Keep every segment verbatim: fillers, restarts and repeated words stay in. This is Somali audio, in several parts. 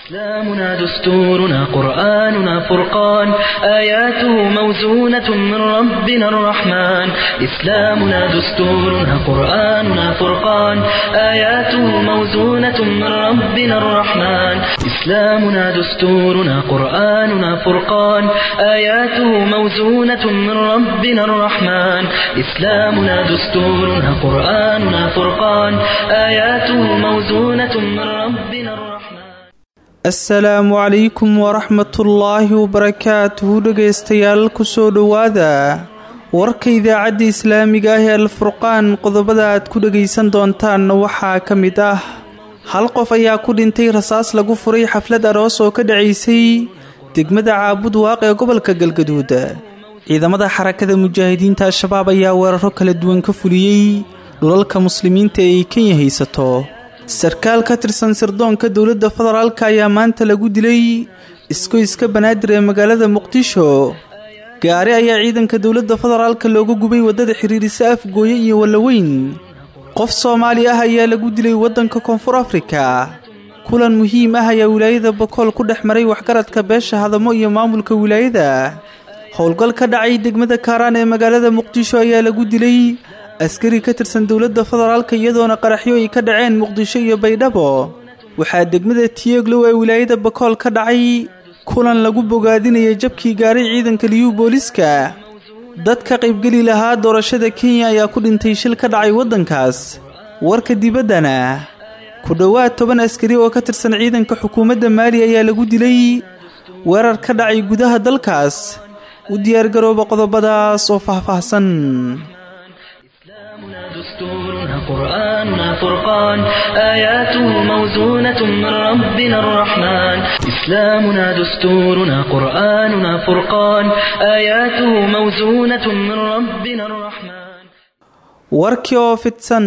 إسلامنا دستورنا قرآننا فرقان آياته موزونة من ربنا الرحمن إسلامنا دستورنا قرآننا فرقان آياته موزونة من ربنا الرحمن إسلامنا دستورنا قرآننا فرقان آياته موزونة من ربنا الرحمن إسلامنا دستورنا قرآننا فرقان آياته موزونة من ربنا الرحمن asalaamu calaykum waraxmatullaahi wabarakaatuhu dhegaystayaal kusoo dhowaada warka idaacadda islaamiga ah ee alfurqaan qodobada aad ku dhegaysan doontaan waxaa ka mid ah hal qof ayaa ku dhintay rasaas lagu furay xaflad aroos oo ka dhacaysay degmada caabud waaq ee gobolka galgaduud ciidamada xarakada mujaahidiinta al-shabaab ayaa weeraro kala duwan ka fuliyey dhulalka muslimiinta ee ay Kenya haysato sarkaal ka tirsan sirdoonka dowladda federaalka ayaa maanta lagu dilay iskoyska banaadir ee magaalada muqdisho gaari ayaa ciidanka dowladda federaalka looga gubay wadada xiriirisa afgooye iyo walaweyn qof Soomaali ah ayaa lagu dilay wadanka koonfur Afrika kulan muhiim ah ayaa wilaayada Boqol ku dhexmaray waxgaradka beesha hadamo iyo maamulka wilaayada howlgal ka dhacay degmada Kaaraan ee magaalada muqdisho ayaa lagu dilay askari ka tirsan dowladda federaalka iyadoona qaraxyo ay ka dhaceen muqdisho iyo baydhabo waxaa degmada Tieglow ee wilaayada Boqol ka dhacay kulan lagu bogaadinayay jabkii gaaray ciidanka liyu booliska dadka qaybgali lahaa doorashada Kenya ayaa ku dhintay shil ka dhacay wadankaas warka dibaddana ku dhawaad toban askari oo ka tirsan ciidanka xukuumadda Maali ayaa lagu dilay weerar ka dhacay gudaha dalkaas u diyaar garooba qodobadaas oo faahfaahsan دستورنا قرآننا فرقان آياته موزونة من ربنا الرحمن إسلامنا دستورنا قرآننا فرقان آياته موزونة من ربنا الرحمن warkii oo fidsan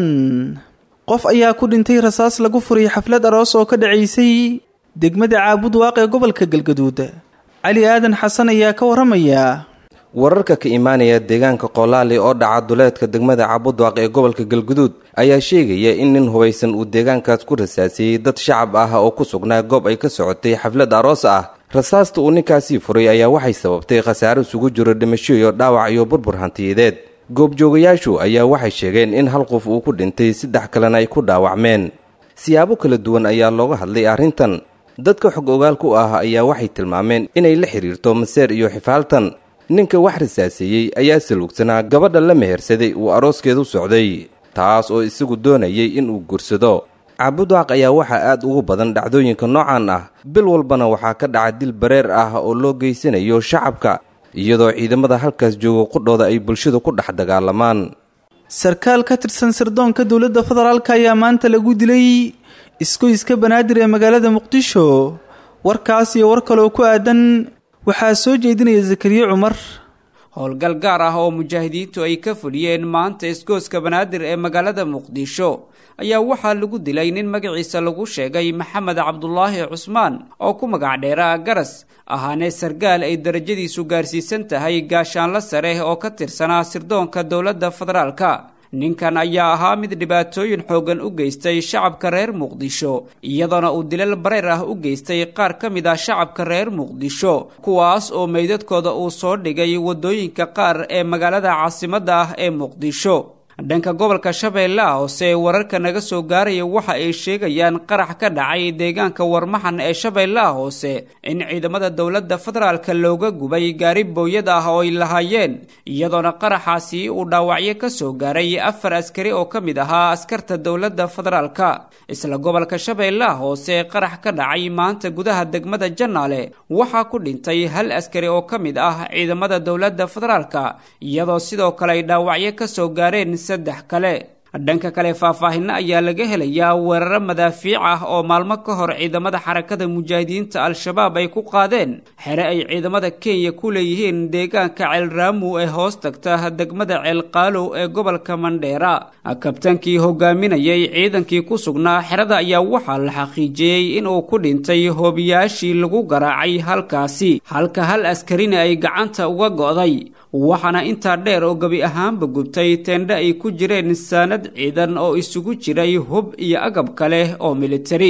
qof ayaa ku dhintay rasaas lagu furay xaflad aroos oo ka dhacaysay degmada caabud waaq ee gobolka galgaduud cali aadan xasan ayaa ka waramaya wararka ka imaanaya deegaanka Qoolaali oo dhaca duleedka degmada Cabudwaaq ee gobolka Galguduud ayaa sheegaya in nin hubaysan uu deegaankaas ku rasaasiyay dad shacab ah oo ku sugnaa goob ay ka socotay xaflad aroos ah rasaasta uu ninkaasi furay ayaa waxay sababtay khasaare isugu jiro dhimasho iyo dhaawac iyo burbur hantiyadeed goobjoogayaashu ayaa waxay sheegeen in hal qof uu ku dhintay saddex kalena ay ku dhaawacmeen siyaabo kala duwan ayaa looga hadlay arrintan dadka xog ogaal ku ah ayaa waxay tilmaameen inay la xiriirto maseer iyo xifaaltan ninka wax rasaasiyay ayaa salugsanaa gabadha la mehersaday uu arooskeedu socday taas oo isagu doonayay in uu gursado Cabudwaaq ayaa waxa aad ugu badan dhacdooyinka noocan ah bil walbana waxaa ka dhaca dil bareer ah oo loo geysanayo shacabka iyadoo ciidamada halkaas jooga qudhooda ay bulshada ku dhex dagaalamaan sarkaal ka tirsan sirdoonka dowladda federaalka ayaa maanta lagu dilay iskoyska banaadir ee magaalada muqdisho warkaas iyo war kale oo ku aadan waxaa soo jeedinaya Zakariya Umar howlgal gaar ah oo mujaahidiintu ay ka fuliyeen maanta iskooska banaadir ee magaalada muqdisho ayaa waxaa lagu dilay nin magaciisa lagu sheegay Maxamed Cabdullaahi Cusmaan oo ku magac dheeraa Garas ahaane sargaal ay darajadiisu gaarsiisan tahay gaashaanla sare oo ka tirsanaa sirdoonka dowladda federaalka ninkan ayaa ahaa mid dhibaatooyin xoogan u geystay shacabka reer Muqdisho iyadoona uu dilal bareer ah u geystay qaar ka mid ah shacabka reer Muqdisho kuwaas oo meydadkooda uu soo dhigay wadooyinka qaar ee magaalada caasimadda ah ee Muqdisho dhanka gobolka Shabeellaha hoose wararka naga soo gaaraya waxa ay sheegayaan qarax ka dhacay deegaanka Warmaxan ee Shabeellaha hoose in ciidamada dowladda federaalka looga gubay gaari booyad ah oo ay lahaayeen iyadoona qaraxaasi uu dhaawacyo ka soo gaaray afar askari oo ka mid ahaa askarta dowladda federaalka isla gobolka Shabeellaha hoose qarax ka dhacay maanta gudaha degmada Janaale waxa ku dhintay hal askari oo ka mid ah ciidamada dowladda federaalka iyadoo sidoo kale ay dhaawacyo ka soo gaareen saddex kale dhanka kale faahfaahin ayaa laga helayaa weeraro madaafiic ah oo maalmo ka hor ciidamada xarakada mujaahidiinta al-shabaab ay ku qaadeen xere ay ciidamada Kenya ku leeyihiin deegaanka Ceel Raamu ee hoos tagta degmada Ceel Qaalow ee gobolka Mandheera kabtankii hogaaminayay ciidankii ku sugnaa xerada ayaa waxaa la xaqiijiyay in uu ku dhintay hoobiyaashii lagu garaacay halkaasi halka hal askarina ay gacanta uga go'day waxaana intaa dheer oo gabi ahaanba gubtay teendha ay ku jireen saanad ciidan oo isugu jiray hub iyo agab kale oo military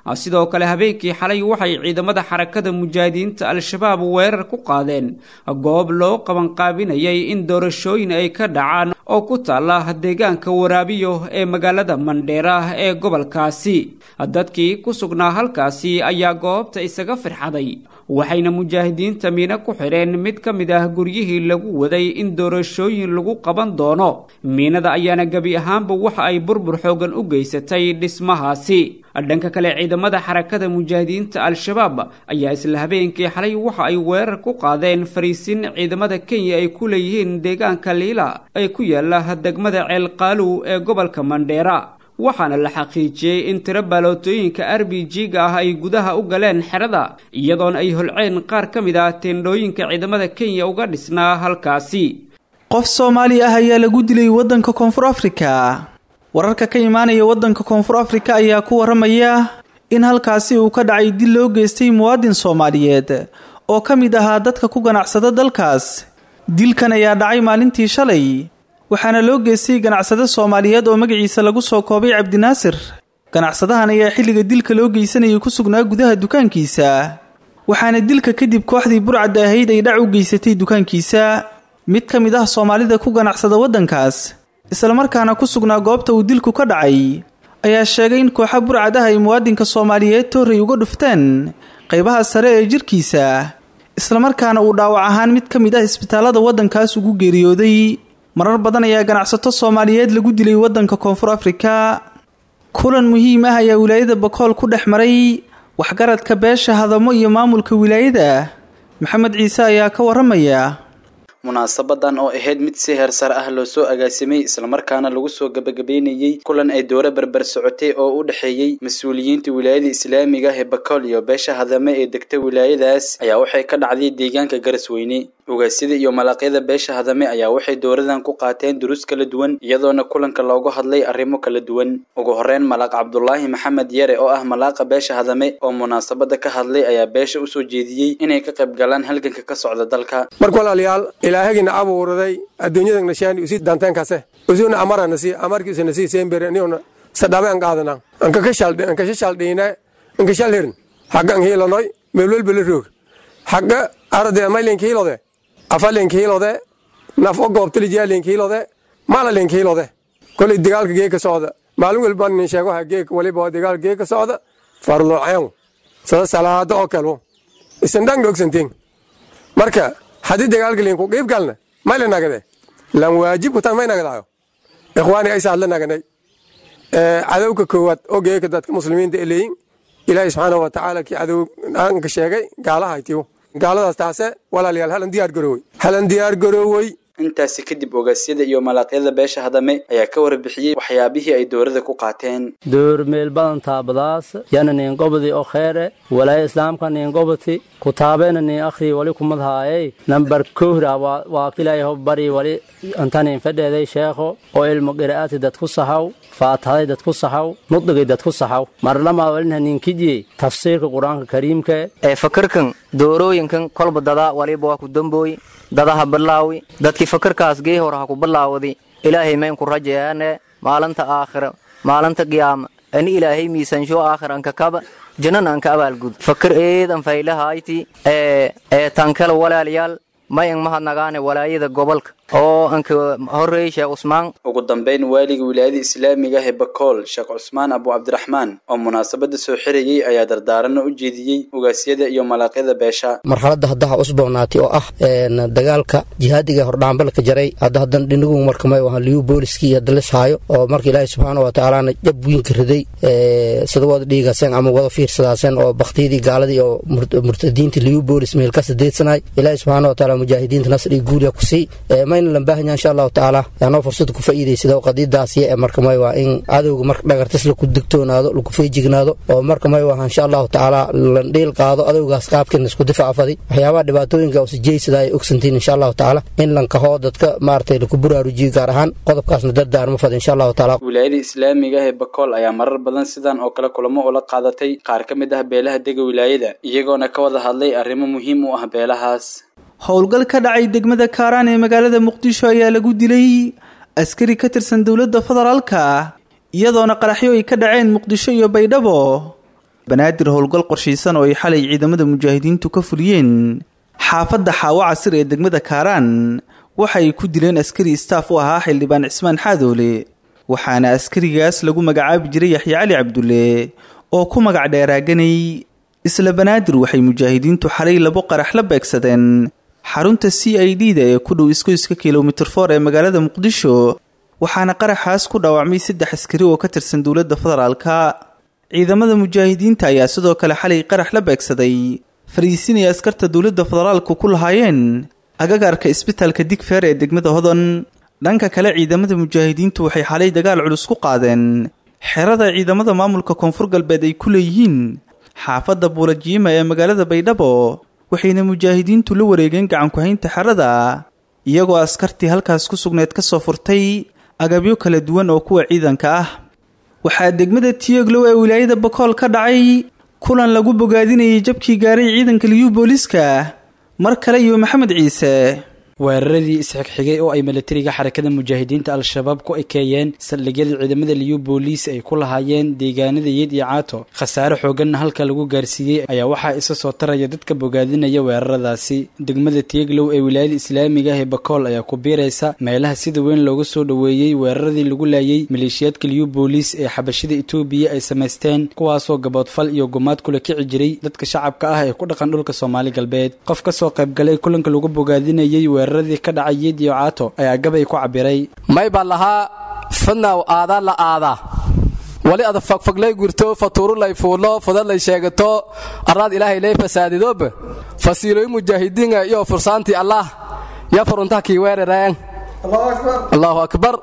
sidoo kale habeenkii xalay waxay ciidamada xarakada mujaahidiinta al-shabaab weerar ku qaadeen goob loo qabanqaabinayay in doorashooyin ay ka dhacaan oo ku taala deegaanka waraabiyo ee magaalada mandheera ee gobolkaasi dadkii ku sugnaa halkaasi ayaa goobta isaga firxaday waxayna mujaahidiinta miina ku xidheen mid ka mid ah guryihii lagu waday in doorashooyin lagu qaban doono miinada ayaana gebi ahaanba waxa ay burbur xoogan u geysatay dhismahaasi dhanka kale ciidamada xarakada mujaahidiinta al-shabaab ayaa isla habeenkii xalay waxa ay weerar ku qaadeen fariisin ciidamada Kenya ay ku leeyihiin deegaanka Liila ay ku yaala degmada Ceel Qaalu ee gobolka Mandheera waxaana la xaqiijiyay in tiro baalootooyinka R B G-ga ah ay gudaha u galeen xerada iyadoon ay holceen qaar ka mid ah teendhooyinka ciidamada Kenya uga dhisnaa halkaasi qof Soomaali ah ayaa lagu dilay wadanka Koonfur Afrika wararka ka imaanaya wadanka Koonfur Afrika ayaa ku waramaya in halkaasi uu ka dhacay dil loo geystay muwaadin Soomaaliyeed oo ka mid ahaa dadka ku ganacsada dalkaas dilkan ayaa dhacay maalintii shalay waxaana loo geystay ganacsade Soomaaliyeed oo magaciisa lagu soo koobay Cabdinaasir ganacsadahan ayaa xilliga dilka loo geysanayay ku sugnaa gudaha dukaankiisa waxaana dilka kadib kooxdii burcad ahayd ay dhac u geysatay dukaankiisa mid ka mid ah Soomaalida ku ganacsada wadankaas isla markaana ku sugnaa goobta uu dilku ka dhacay ayaa sheegay in kooxa burcad ah ay muwaadinka Soomaaliyeed tooray uga dhufteen qaybaha sare ee jirkiisa isla markaana uu dhaawac ahaan mid ka mid ah isbitaalada wadankaas ugu geeriyooday marar badan ayaa ganacsato Soomaaliyeed lagu dilay wadanka Koonfur Afrika kulan muhiim ah ayaa wilaayada Bakool ku dhex maray waxgaradka beesha hadamo iyo maamulka wilaayada Maxamed Ciise ayaa ka waramaya munaasabadan oo ahayd mid si heer sare ah loo soo agaasimay isla markaana lagu soo gabagabeynayay kulan ay doora barbar socotay oo u dhaxeeyay mas'uuliyiinta wilaayada Islaamiga ah ee Bakool iyo beesha hadame ee degta wilaayadaas ayaa waxay ka dhacday deegaanka Garasweyne ugaasida iyo malaqyada beesha hadame ayaa waxay dooradan ku qaateen duruus kala duwan iyadoona kulanka loogu hadlay arrimo kala duwan ugu horeyn malaq Cabdullaahi Maxamed Yare oo ah malaqa beesha hadame oo munaasabada ka hadlay ayaa beesha u soo jeediyay inay ka qayb galaan halganka ka socda dalka markalaaliyaal ilaahayna abuuraday adduunyada nashaan isi dantaan kaase usuna amarana si amarkiisa nasi seenberaniona sadabaan qaadana anka ka shaldeen anka shaldeen anka shalherin hagan heelanoy meelwel beleroog haga arday maylen kiilode afalen kiilode naf oo goobtay jaaleen kiilode maaleen kiilode kulli dagaalka geeka socda maalin walba nin sheego hageek waliba dagaal geeka socda farlo caan sida salaado oo kale isan dang ogsantiin marka hadii dagaalka leen ku qeyb galna maylen nagade lan waajib ku tan may nagadayo ikhwaani ay saadla naganay ee cadawka koowad oo geeka dadka muslimiinta ileeyin ilaahay subhanahu wa ta'ala ki cadow aan ka sheegay gaalaha aytiyo gaaladaas taase walaalayaal halan diyaar garooway halan diyaar garooway intaasi kadib ogaasiyada iyo malaqyada beesha hadame ayaa ka warbixiyay waxyaabihii ay doorada ku qaateen door meel badan taabadaas yana nin gobodi oo kheere walaa islaamka nin goboti kutaabena nin akhri wali kumadhaayay number koohra waa kilay hob bari wali antani fadeeday sheekho oo ilmo qiraa'ati dad ku sahaw faatahay dad ku sahaw nudugay dad ku sahaw marlama walina nin kiji tafsiirka quraanka kariimka ee fakarkan doorooyinkan kolba dada waliba waa ku dambooy dadaha balaawi dadkii fakarkaas gee hor ha ku balaawadi ilaahay meen ku rajeeyane maalinta aakhira maalinta qiyaama ani ilaahay miisan soo aakhiran ka kaba janan an ka abaalgud fakar eedan faylahayti ee ee tankala walaaliyaal mayan mahadnagaane walaayada gobolka oo anka horeey Sheekh Usmaan ugu dambeyn waaliga wilaayada Islaamiga ah ee Bakool Sheekh Usmaan Abu Abdurrahmaan oo munaasabada soo xirayay ayaa dardaaran u jeediyay ugaasiyada iyo malaqyada beesha marxaladda hadda usboonaatay oo ah dagaalka jihaadiga hordhaanbalka jaray hadda hadan dhinagu markamay waxaan liyu booliski iyo dalisaayo oo markii Ilaahay subhanahu wa ta'ala jab weyn ka riday ee sida wada dhiigasan ama wada fiirsadaasan oo baqtiyadii gaaladii oo murtadiinta liyu boolis meel ka sadeedsanay Ilaahay subhanahu wa ta'ala mujaahidiinta nasri guul ku sii lan baahan insha Allah ta'ala yaano fursad ku faa'iideysado qadiidaas ee markamay waa in adowga marka dhagartis la ku digtoonaado lagu feejignaado oo markamay waa insha Allah ta'ala lan dheel qaado adowgaas qaabkan isku difaacfadi waxyaabaha dhibaatooyinka oo sijeysada ay ogsantiin insha Allah ta'ala in lan ka hoo dadka maartay ku buraarujiyo gaar ahaan qodobkaasna dardaarmo fad insha Allah ta'ala wilaayada Islaamiga ah ee Bakool ayaa marar badan sidan oo kala kulamo oo la qaadatay qaar ka mid ah beelaha dega wilaayada iyagoona ka wada hadlay arrimo muhiim u ah beelahaas howlgal ka dhacay degmada Kaaraan ee magaalada Muqdisho ayaa lagu dilay askari ka tirsan dawladda federaalka iyadoona qaraxyo ay ka dhaceen Muqdisho iyo Baydhabo banaadir howlgal qorshaysan oo ay xalay ciidamada mujaahidiintu ka fuliyeen xaafadda xaawo casir ee degmada kaaraan waxa ay ku dileen askari istaaf u ahaa xildhibaan cismaan xaadoole waxaana askarigaas lagu magacaabi jiray yaxya cali cabdulle oo ku magac dheeraaganay isla banaadir waxay mujaahidiintu xalay labo qarax la beegsadeen xarunta c i d da ee ku dhow iskoyska kilomitir for ee magaalada muqdisho waxaana qaraxaas ku dhaawacmay saddex askari oo ka tirsan dowladda federaalka ciidamada mujaahidiinta ayaa sidoo kale xalay qarax la beegsaday fariisin ay askarta dowladda federaalku ku lahaayeen agagaarka isbitaalka digfeer ee degmada hodan dhanka kale ciidamada mujaahidiintu waxay xalay dagaal culus ku qaadeen xerada ciidamada maamulka koonfur galbeed ay ku leeyihiin xaafadda buulajiima ee magaalada baydhabo waxayna mujaahidiintu la wareegeen gacanku-haynta xerada iyagoo askartii halkaas ku sugneed ka soo furtay agabyo kala duwan oo kuwa ciidanka ah waxaa degmada tiyoglow ee wilaayada bakool ka dhacay kulan lagu bogaadinayay jabkii gaaray ciidanka liyu booliska mar kale iyo maxamed ciise weeraradii isxigxigay oo ay milatariga xarakada mujaahidiinta al-shabaab ku ekeeyeen saldhigyada ciidamada liyu booliis ay ku lahaayeen deegaanada yeed iyo caato khasaare xooganna halka lagu gaarsiiyey ayaa waxaa isa soo taraya dadka bogaadinaya weeraradaasi degmada tiyeglow ee wilaayada islaamiga ah ee bakool ayaa ku biiraysa meelaha sida weyn looga soo dhoweeyey weeraradii lagu laayay maleeshiyaadka liyu booliis ee xabashida itoobiya ay samaysteen kuwaasoo gaboodfal iyo gumaad kula kici jiray dadka shacabka ah ee ku dhaqan dhulka soomaali galbeed qof ka soo qaybgalay kulanka lagu bogaadinayay weeraradii ka dhacay yeed iyo caato ayaa gabay ku cabiray may baa lahaa fadnaw aadaa la aadaa wali ada fagfaglay gurto fatuuru lay fuulo fadad lay sheegato arraad ilaahay lay fasaadidob fasiilooy mujaahidiinga iyo fursaantii allah yaa furuntaha kii weerareen allahu akbar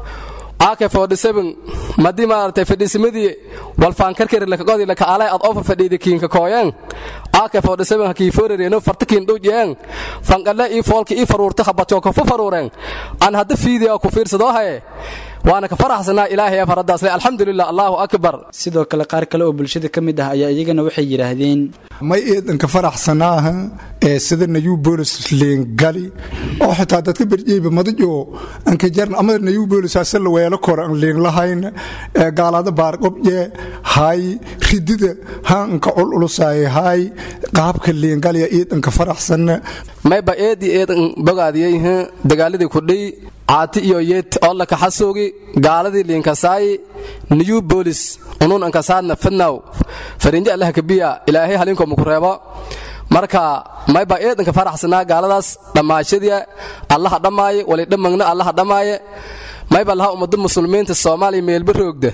aka forty-seven madii maartay fadhiisimadii walfaankarkari lakagodi laka alay ad ofar fadhiidi kiinka kooyeen aka forty-seven hakii forereeno fartakiin dhujeen fanqalla ii foolki ii faruurta habato ka faruureen aan hadda fiidiyo ku fiirsado haye waana ka faraxsanaa ilaahay faradaas leh alxamdulillah allahu akbar sidoo kale qaar kale oo bulshada ka mid ah ayaa iyagana waxay yiraahdeen may eedan ka faraxsanaa ee sida nayu bolis leen gali oo xitaa dadka birjiiba madajo an ka jarn ama nayu bolis asal weelo kor an leen lahayn ee gaalada baarqobje hay ridida haan ka ululusay hay qaabka leen gali eedan ka faraxsan may ba eedi eedan bogaadiyay dagaaladii ku dhii aati iyo yeet oo la ka xasoogi gaaladii liinkasaay new police unun an ka saadna fadnaw farinja allah ka biya ilaahay halinko mu kureebo marka may ba eedan ka faraxsanaa gaaladaas dhamaashadiya allah dhamaaye wali dhamagna allah dhamaaye may ba laha ummadu muslimiinta Soomaaliya meel baroogda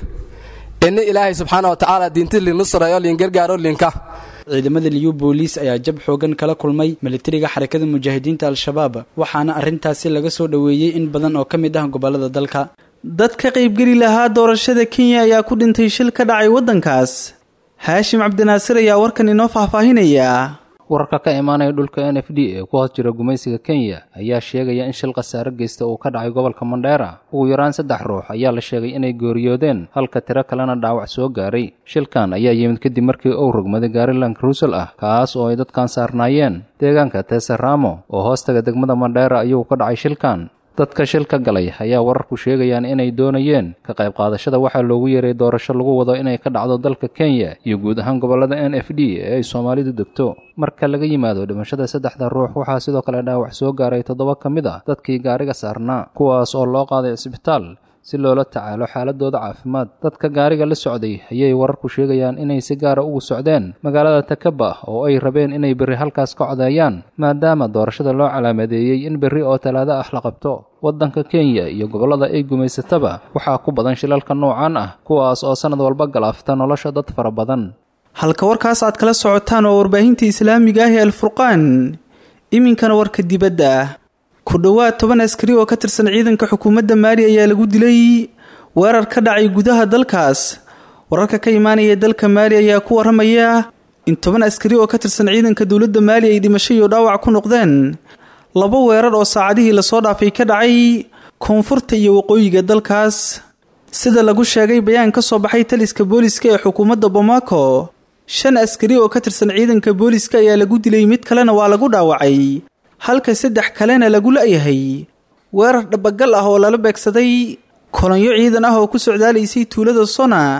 in ilaahay subhanahu wa ta'ala diintii li nusrayo liin gargaaro liinka ciidamada liyu booliis ayaa jab xoogan kala kulmay militariga xarakada mujaahidiinta al-shabaab waxaana arintaasi laga soo dhaweeyay in badan oo kamid ah gobolada dalka dad ka qaybgeli lahaa doorashada Kenya ayaa ku dhintay shil ka dhacay wadankaas Haashim Cabdinaasir ayaa warkan inoo faahfaahinaya wararka ka imaanaya dhulka N F D ee ku hoos jira gumaysiga Kenya ayaa sheegaya in shil qasaare geysta uu ka dhacay gobolka Mandera ugu yaraan saddex ruux ayaa la sheegay inay gooriyoodeen halka tiro kalena dhaawac soo gaaray shilkan ayaa yimid kadib markii uu rogmaday gaari Land Cruiser ah kaas oo ay dadkan saarnaayeen deegaanka Tesaramo oo hoostaga degmada Mandera ayuu ka dhacay shilkan dadka shilka galay ayaa wararku sheegayaan inay doonayeen ka qayb qaadashada waxa loogu yeeray doorasho lagu wado inay ka dhacdo dalka Kenya iyo guud ahaan gobolada N F D ee ay Soomaalidu degto marka laga yimaado dhimashada saddexda ruux waxaa sidoo kale dhaawac soo gaaray toddoba kamid ah dadkii gaariga saarnaa kuwaas oo loo qaaday isbitaal si loola tacaalo xaaladooda caafimaad dadka gaariga la socday ayay wararku sheegayaan inay si gaar ah ugu socdeen magaalada Takaba oo ay rabeen inay berri halkaas ka codeeyaan maadaama doorashada loo calaamadeeyay in berri oo talaado ah la qabto wadanka Kenya iyo gobolada ay gumaysataba waxaa ku badan shilalka noocan ah kuwaas oo sanad walba galaafta nolosha dad fara badan halka warkaas aad kala socotaan oo warbaahinta islaamiga ah ee Al-Furqaan iminkana warka dibadda ku dhawaad toban askari oo ka tirsan ciidanka xukuumadda Maali ayaa lagu dilay weerar ka dhacay gudaha dalkaas wararka ka imaanaya dalka Maali ayaa ku waramaya in toban askari oo ka tirsan ciidanka dawladda Maali ay dhimasho iyo dhaawac ku noqdeen laba weerar oo saacadihii la soo dhaafay ka dhacay koonfurta iyo waqooyiga dalkaas sida lagu sheegay bayaan ka soo baxay taliska booliska ee xukuumadda Bamako shan askari oo ka tirsan ciidanka booliska ayaa lagu dilay mid kalena waa lagu dhaawacay halka saddex kalena lagu leeyahay weerar dhabagal ah oo lala beegsaday kolonyo ciidan ah oo ku socdaalaysay tuulada Sona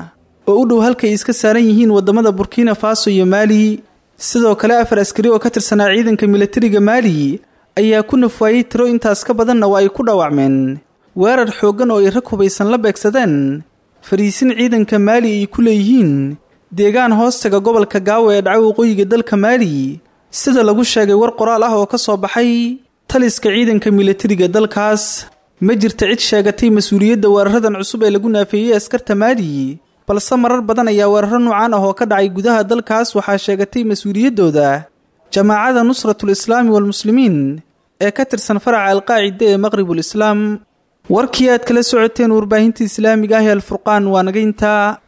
oo u dhow halkay iska saaran yihiin waddamada burkina faso iyo maali sidoo kale afar askari oo ka tirsanaa ciidanka milatariga maali ayaa ku nafwaayey tiro intaas ka badanna waa ay ku dhaawacmeen weerar xooggan oo ay rag hubaysan la beegsadeen fariisin ciidanka maali ay ku leeyihiin deegaan hoostaga gobolka gaawo ee dhaca waqooyiga dalka maali sida lagu sheegay war qoraal ah oo ka soo baxay taliska ciidanka milatariga dalkaas ma jirta cid sheegatay mas-uuliyadda weeraradan cusub ee lagu naafeeyey askarta maali balse marar badan ayaa weeraro nuucan ah oo ka dhacay gudaha dalkaas waxaa sheegatay mas-uuliyaddooda jamaacada nusratul islaami walmuslimiin ee ka tirsan faraca alqaacida ee maqribul islaam warkii aad kala socoteen warbaahinta islaamiga ah ee alfurqaan waa naga intaa